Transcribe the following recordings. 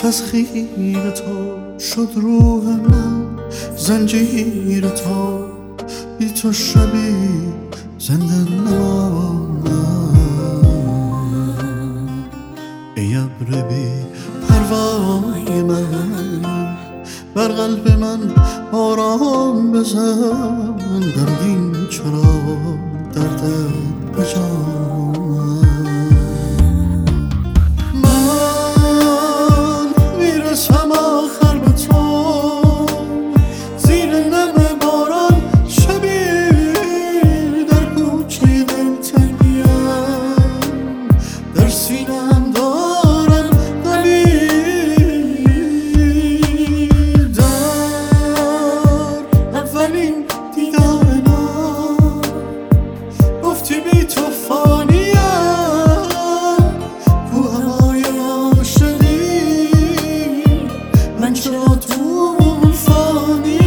تسخیر تو شد روح من، زنجیر تو بی تو شبی زنده نمانم. ای ابر بی پروای من، بر قلب من آرام بزن، دردین چرا دردت بجام. من میرسم آخر به تو، زیر نم باران شبی در کوچه دلتنگیم، در سینه‌ام دارم غلیظ. در اولین دیدار ما گفتی بی تو فانیم، کوههای عاشقی من چرا طوفانیم.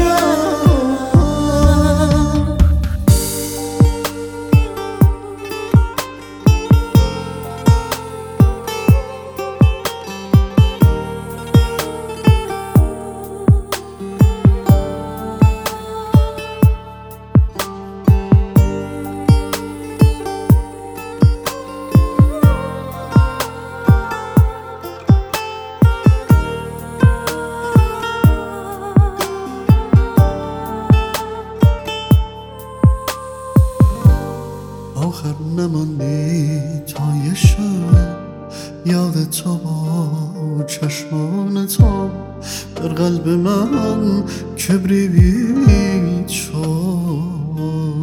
آخر نماندی تا یه شب، یاد تو با چشمان تو در قلب من کبریت شد.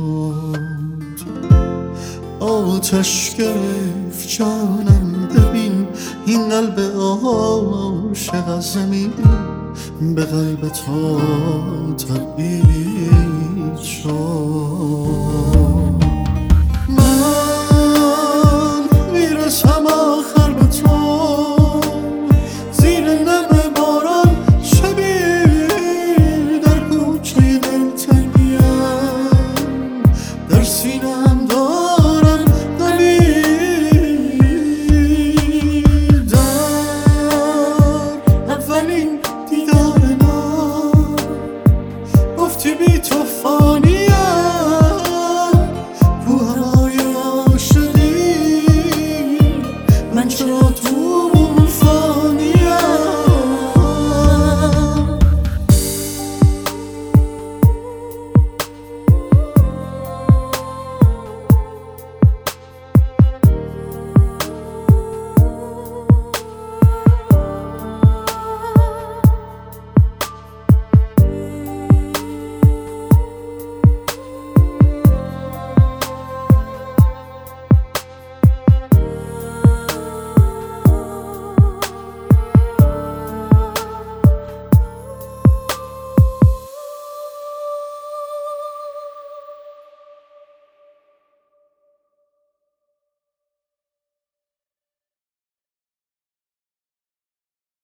آتش گرفت جانم، ببین این قلب عاشق از زمین به قلب تو تبدیل شد.